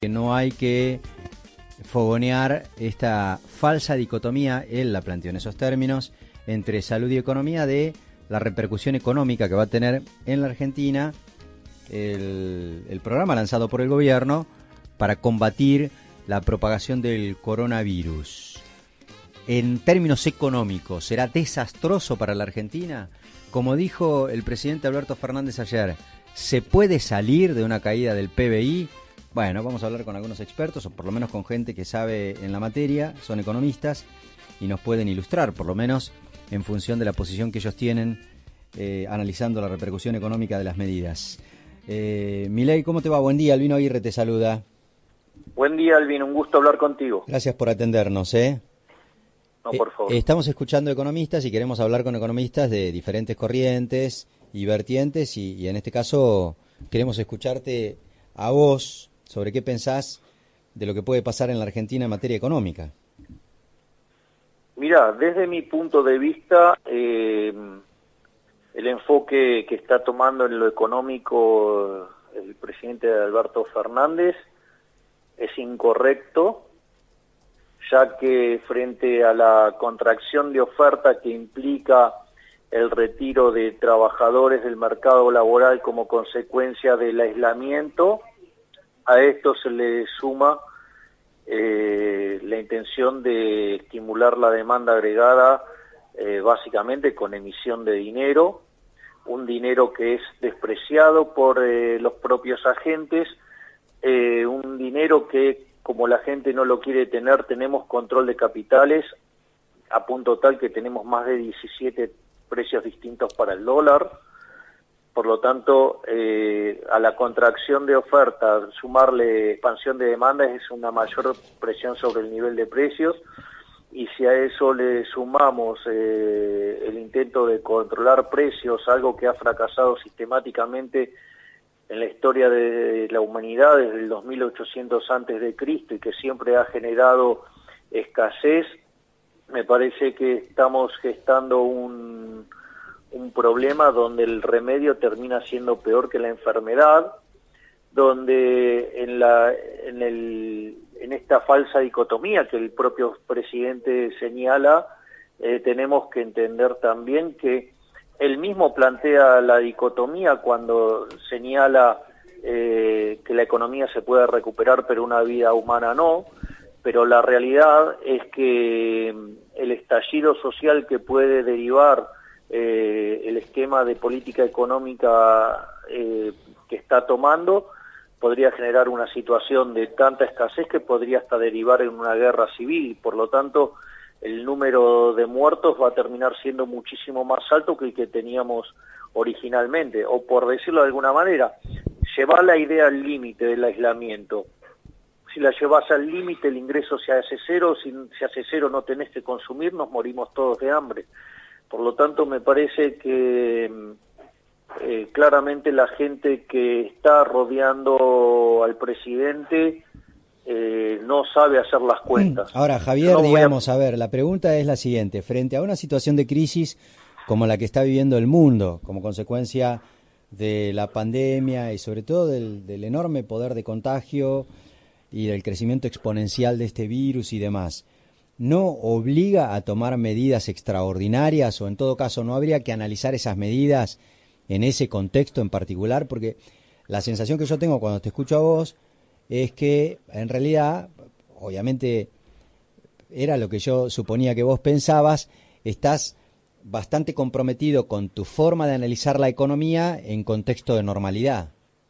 Que no hay que fogonear esta falsa dicotomía, él la planteó en esos términos, entre salud y economía, de la repercusión económica que va a tener en la Argentina el programa lanzado por el gobierno para combatir la propagación del coronavirus. En términos económicos, ¿será desastroso para la Argentina? Como dijo el presidente Alberto Fernández ayer, ¿se puede salir de una caída del PBI? Bueno, vamos a hablar con algunos expertos, o por lo menos con gente que sabe en la materia, son economistas, y nos pueden ilustrar, por lo menos en función de la posición que ellos tienen, analizando la repercusión económica de las medidas. Milei, ¿cómo te va? Buen día, Albino Aguirre te saluda. Buen día, Albino, un gusto hablar contigo. Gracias por atendernos, No, por favor. Estamos escuchando economistas y queremos hablar con economistas de diferentes corrientes y vertientes, y en este caso queremos escucharte a vos sobre qué pensás de lo que puede pasar en la Argentina en materia económica. Mira, desde mi punto de vista, el enfoque que está tomando en lo económico el presidente Alberto Fernández es incorrecto, ya que frente a la contracción de oferta que implica el retiro de trabajadores del mercado laboral como consecuencia del aislamiento, a esto se le suma la intención de estimular la demanda agregada básicamente con emisión de dinero, un dinero que es despreciado por los propios agentes, un dinero que, como la gente no lo quiere tener, tenemos control de capitales a punto tal que tenemos más de 17 precios distintos para el dólar. Por lo tanto, a la contracción de oferta, sumarle expansión de demanda es una mayor presión sobre el nivel de precios, y si a eso le sumamos el intento de controlar precios, algo que ha fracasado sistemáticamente en la historia de la humanidad desde el 2800 antes de Cristo y que siempre ha generado escasez, me parece que estamos gestando un problema donde el remedio termina siendo peor que la enfermedad, donde en esta falsa dicotomía que el propio presidente señala, tenemos que entender también que él mismo plantea la dicotomía cuando señala que la economía se puede recuperar pero una vida humana no, pero la realidad es que el estallido social que puede derivar el esquema de política económica que está tomando podría generar una situación de tanta escasez que podría hasta derivar en una guerra civil. Por lo tanto, el número de muertos va a terminar siendo muchísimo más alto que el que teníamos originalmente, o por decirlo de alguna manera, llevar la idea al límite del aislamiento. Si la llevas al límite, el ingreso se hace cero, si se hace cero no tenés que consumir, nos morimos todos de hambre. Por lo tanto, me parece que claramente la gente que está rodeando al presidente no sabe hacer las cuentas. Ahora, Javier, digamos, a ver, la pregunta es la siguiente. Frente a una situación de crisis como la que está viviendo el mundo, como consecuencia de la pandemia y sobre todo del enorme poder de contagio y del crecimiento exponencial de este virus y demás, ¿no obliga a tomar medidas extraordinarias, o en todo caso no habría que analizar esas medidas en ese contexto en particular? Porque la sensación que yo tengo cuando te escucho a vos es que en realidad, obviamente era lo que yo suponía que vos pensabas, estás bastante comprometido con tu forma de analizar la economía en contexto de normalidad.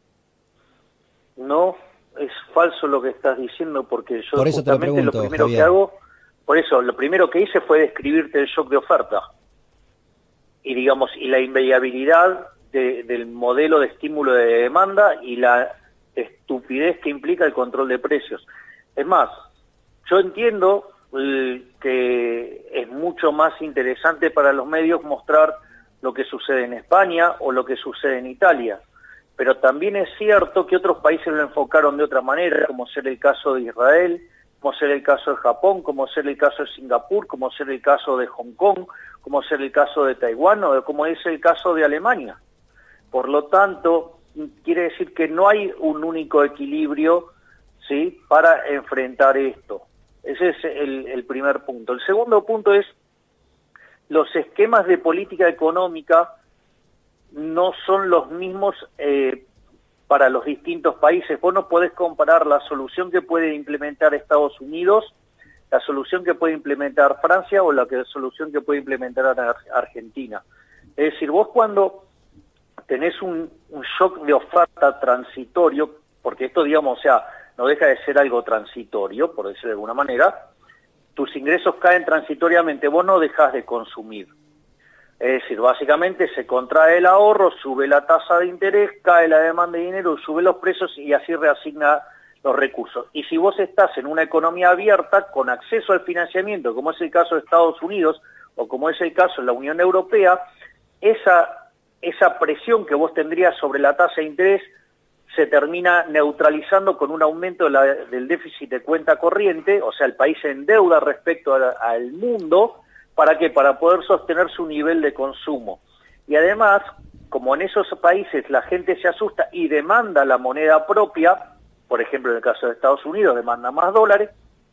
No, es falso lo que estás diciendo, porque yo por eso justamente te pregunto, lo primero Javier. que hago, por eso lo primero que hice fue describirte el shock de oferta y digamos y la inviabilidad del modelo de estímulo de demanda y la estupidez que implica el control de precios. Es más, yo entiendo que es mucho más interesante para los medios mostrar lo que sucede en España o lo que sucede en Italia, pero también es cierto que otros países lo enfocaron de otra manera, como ser el caso de Israel, como ser el caso de Japón, como ser el caso de Singapur, como ser el caso de Hong Kong, como ser el caso de Taiwán o como es el caso de Alemania. Por lo tanto, quiere decir que no hay un único equilibrio, ¿sí?, para enfrentar esto. Ese es el primer punto. El segundo punto es, los esquemas de política económica no son los mismos para los distintos países. Vos no podés comparar la solución que puede implementar Estados Unidos, la solución que puede implementar Francia o la solución que puede implementar Argentina. Es decir, vos cuando tenés un shock de oferta transitorio, porque esto, digamos, o sea, no deja de ser algo transitorio, por decirlo de alguna manera, tus ingresos caen transitoriamente, vos no dejás de consumir. Es decir, básicamente se contrae el ahorro, sube la tasa de interés, cae la demanda de dinero, sube los precios y así reasigna los recursos. Y si vos estás en una economía abierta, con acceso al financiamiento, como es el caso de Estados Unidos o como es el caso de la Unión Europea, esa presión que vos tendrías sobre la tasa de interés se termina neutralizando con un aumento del déficit de cuenta corriente, o sea, el país se endeuda respecto al mundo. ¿Para qué? Para poder sostener su nivel de consumo. Y además, como en esos países la gente se asusta y demanda la moneda propia, por ejemplo en el caso de Estados Unidos demanda más dólares,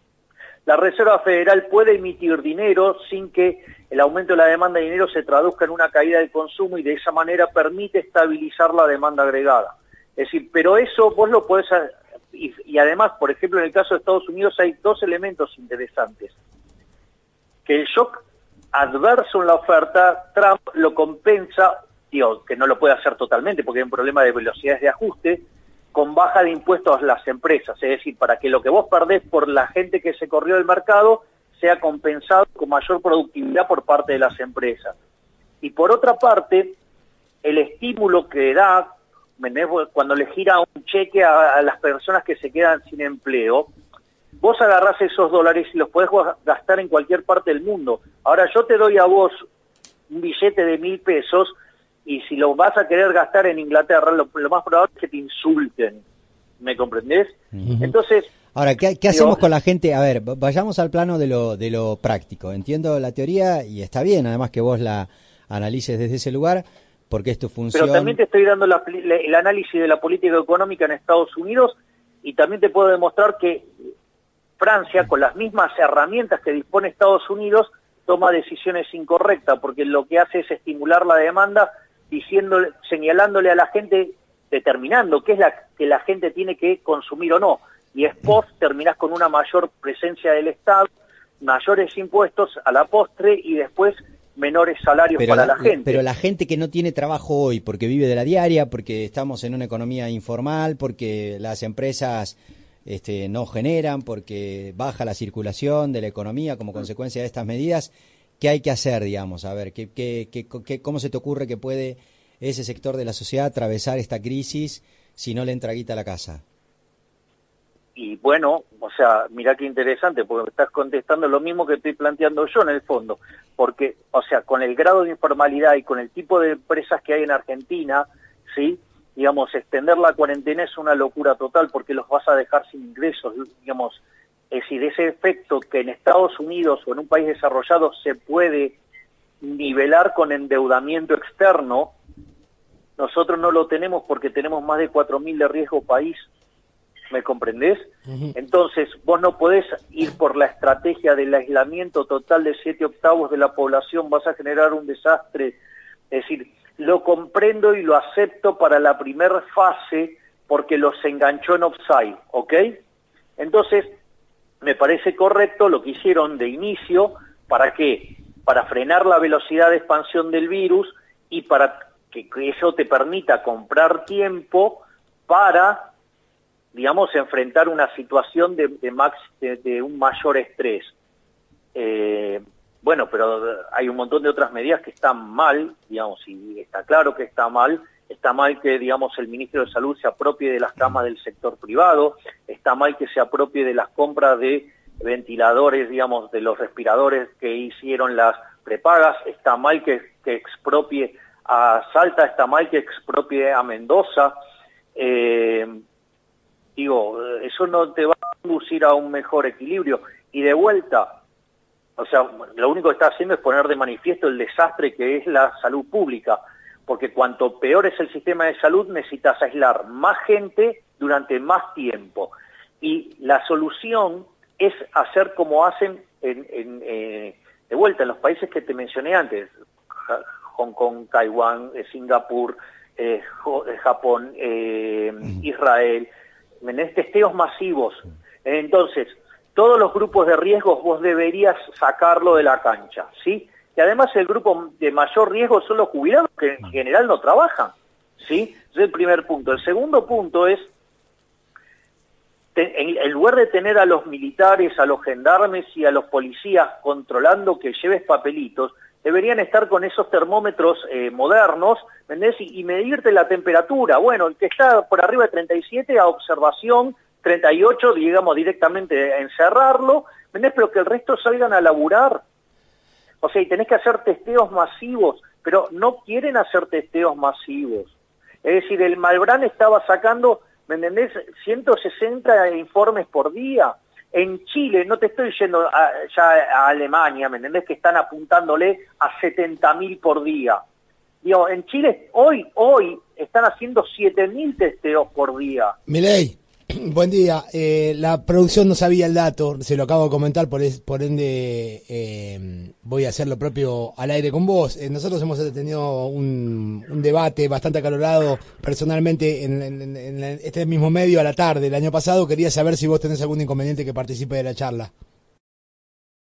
la Reserva Federal puede emitir dinero sin que el aumento de la demanda de dinero se traduzca en una caída del consumo y de esa manera permite estabilizar la demanda agregada. Es decir, pero eso vos lo podés... Y además, por ejemplo, en el caso de Estados Unidos hay dos elementos interesantes. Que el shock adverso en la oferta, Trump lo compensa, digo, que no lo puede hacer totalmente porque hay un problema de velocidades de ajuste, con baja de impuestos a las empresas, es decir, para que lo que vos perdés por la gente que se corrió del mercado sea compensado con mayor productividad por parte de las empresas. Y por otra parte, el estímulo que da, cuando le gira un cheque a las personas que se quedan sin empleo, vos agarrás esos dólares y los podés gastar en cualquier parte del mundo. Ahora yo te doy a vos un billete de 1.000 pesos y si lo vas a querer gastar en Inglaterra, lo más probable es que te insulten. ¿Me comprendés? Uh-huh. Entonces... Ahora, ¿qué hacemos con la gente? A ver, vayamos al plano de lo práctico. Entiendo la teoría y está bien, además que vos la analices desde ese lugar, porque es tu función. Pero también te estoy dando el análisis de la política económica en Estados Unidos y también te puedo demostrar que Francia, con las mismas herramientas que dispone Estados Unidos, toma decisiones incorrectas, porque lo que hace es estimular la demanda, señalándole a la gente, determinando qué es que la gente tiene que consumir o no. Y después terminás con una mayor presencia del Estado, mayores impuestos a la postre y después menores salarios para la gente. Pero la gente que no tiene trabajo hoy, porque vive de la diaria, porque estamos en una economía informal, porque las empresas no generan, porque baja la circulación de la economía como consecuencia de estas medidas, ¿qué hay que hacer, digamos? A ver, ¿cómo se te ocurre que puede ese sector de la sociedad atravesar esta crisis si no le entra guita a la casa? Y bueno, o sea, mirá qué interesante, porque me estás contestando lo mismo que estoy planteando yo en el fondo, porque, o sea, con el grado de informalidad y con el tipo de empresas que hay en Argentina, ¿sí?, digamos, extender la cuarentena es una locura total porque los vas a dejar sin ingresos, digamos. Es decir, ese efecto que en Estados Unidos o en un país desarrollado se puede nivelar con endeudamiento externo, nosotros no lo tenemos porque tenemos más de 4.000 de riesgo país. ¿Me comprendés? Uh-huh. Entonces, vos no podés ir por la estrategia del aislamiento total de 7/8 de la población, vas a generar un desastre. Es decir, lo comprendo y lo acepto para la primera fase porque los enganchó en offside, ¿ok? Entonces, me parece correcto lo que hicieron de inicio. ¿Para qué? Para frenar la velocidad de expansión del virus y para que eso te permita comprar tiempo para, digamos, enfrentar una situación de un mayor estrés. Bueno, pero hay un montón de otras medidas que están mal, digamos, y está claro que está mal que, digamos, el ministro de Salud se apropie de las camas del sector privado, está mal que se apropie de las compras de ventiladores, digamos, de los respiradores que hicieron las prepagas, está mal que expropie a Salta, está mal que expropie a Mendoza. Digo, eso no te va a conducir a un mejor equilibrio. Y de vuelta, o sea, lo único que está haciendo es poner de manifiesto el desastre que es la salud pública, porque cuanto peor es el sistema de salud, necesitas aislar más gente durante más tiempo. Y la solución es hacer como hacen de vuelta en los países que te mencioné antes, Hong Kong, Taiwán, Singapur, Japón, Israel, testeos masivos. Entonces, todos los grupos de riesgos vos deberías sacarlo de la cancha, ¿sí? Y además el grupo de mayor riesgo son los jubilados, que en general no trabajan, ¿sí? Ese es el primer punto. El segundo punto es, en lugar de tener a los militares, a los gendarmes y a los policías controlando que lleves papelitos, deberían estar con esos termómetros modernos, ¿entendés? Y medirte la temperatura. Bueno, el que está por arriba de 37 a observación, 38, digamos, directamente a encerrarlo, ¿entendés? Pero que el resto salgan a laburar. O sea, y tenés que hacer testeos masivos, pero no quieren hacer testeos masivos. Es decir, el Malbrán estaba sacando, ¿me entendés?, 160 informes por día. En Chile, no te estoy yendo ya a Alemania, ¿me entendés?, que están apuntándole a 70.000 por día. Digo, en Chile hoy están haciendo 7.000 testeos por día. Milei, buen día. La producción no sabía el dato, se lo acabo de comentar, por ende voy a hacer lo propio al aire con vos. Nosotros hemos tenido un debate bastante acalorado personalmente en este mismo medio a la tarde el año pasado. Quería saber si vos tenés algún inconveniente que participe de la charla.